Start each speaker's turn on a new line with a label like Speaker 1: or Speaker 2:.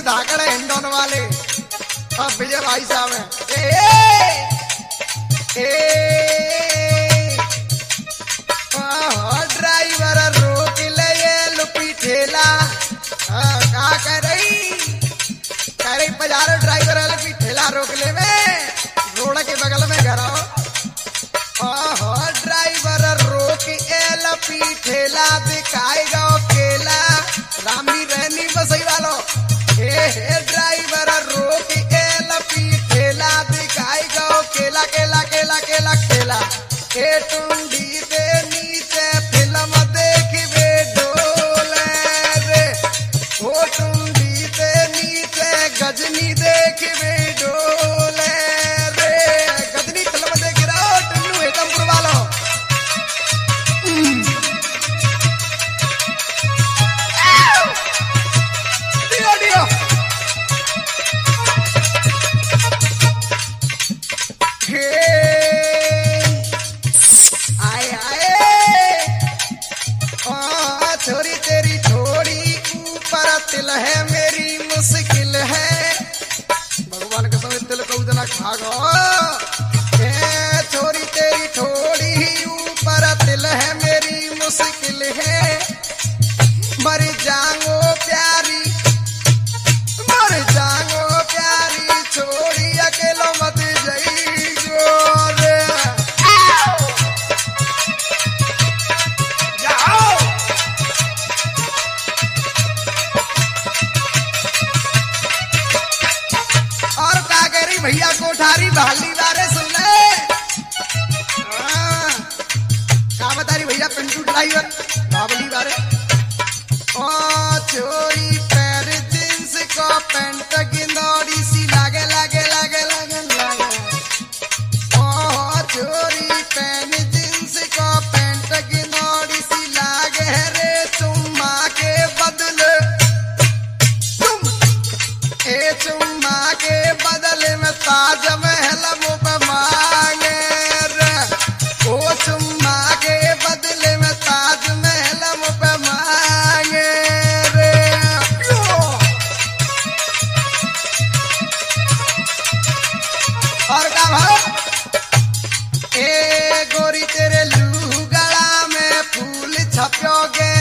Speaker 1: धाकड़ हिंडोन वाले अब विजय भाई साहब हैं। ड्राइवर रोक ले ये लुपी ठेला का कर रही बाजार ड्राइवर लुपी ठेला रोक ले में रोड के बगल में घर आओ। ड्राइवर रोक ए लपी ठेला दिखाएगा केला रामी रहनी बसई वालों। ड्राइवर रोक ए लपी ठेला दिखाएगा केला केला केला केला केला ए टुंडी दे नीचे फिल्म देखबे डोले रे ओ टुंडी दे नीचे गजनी देखबे डोले रे गजनी फिल्म देख रहा हो टुन्नू हेतमपुर वालों। दियो दियो छोरी तेरी थोड़ी ऊपर तिल है मेरी मुश्किल है भगवान के समय तिल को उतना खा गो। छोरी तेरी थोड़ी ऊपर तिल है मेरी मुश्किल है मर जाओ प्यारी छोड़ी अकेलो मत जाइयो रे जाओ। और का कह रही भैया कोठारी बहाली बारे सुन ले का बता रही भैया पिंटू ड्राइवर बाबली बारे। चोरी पैर जींस को पैंट गिंदौड़ी सी लागे लागे लागे लागे लागे चोरी पैन जींस को पैंट गिंदौड़ी सी लागे रे चुम्मा के बदले चुम्मा के बदले में ताजमहल मुँह पे मांगे रे ओ चुम्मा के बदले में ताजमहल मुँह पे मांगे रे। और का भाव गोरी तेरे लू गला में फूल छपियोगे